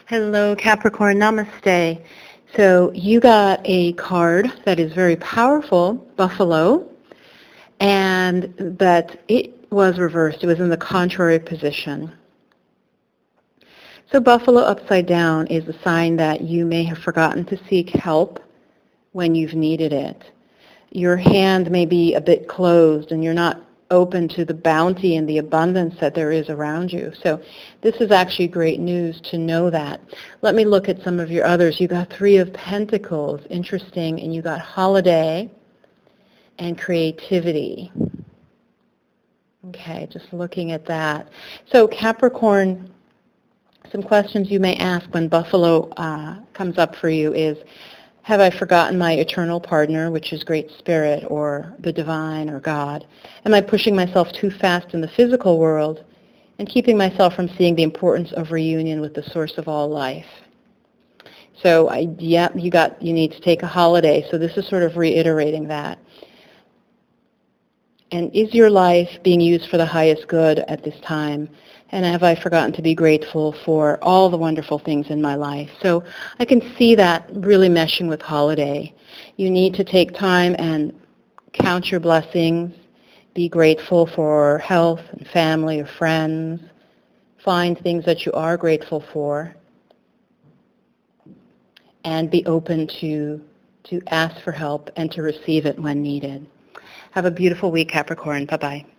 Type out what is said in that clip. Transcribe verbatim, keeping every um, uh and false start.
Hello, Capricorn. Namaste. So you got a card that is very powerful, Buffalo, and that it was reversed. It was in the contrary position. So Buffalo upside down is a sign that you may have forgotten to seek help when you've needed it. Your hand may be a bit closed and you're not open to the bounty and the abundance that there is around you. So this is actually great news to know that. Let me look at some of your others. You got Three of Pentacles, interesting, and you got holiday and creativity. Okay, just looking at that. So Capricorn, some questions you may ask when Buffalo uh, comes up for you is, have I forgotten my eternal partner, which is Great Spirit or the Divine or God? Am I pushing myself too fast in the physical world and keeping myself from seeing the importance of reunion with the source of all life? So, I, yeah, you got you need to take a holiday. So this is sort of reiterating that. And is your life being used for the highest good at this time? And have I forgotten to be grateful for all the wonderful things in my life? So I can see that really meshing with holiday. You need to take time and count your blessings, be grateful for health and family or friends, find things that you are grateful for, and be open to, to ask for help and to receive it when needed. Have a beautiful week, Capricorn. Bye-bye.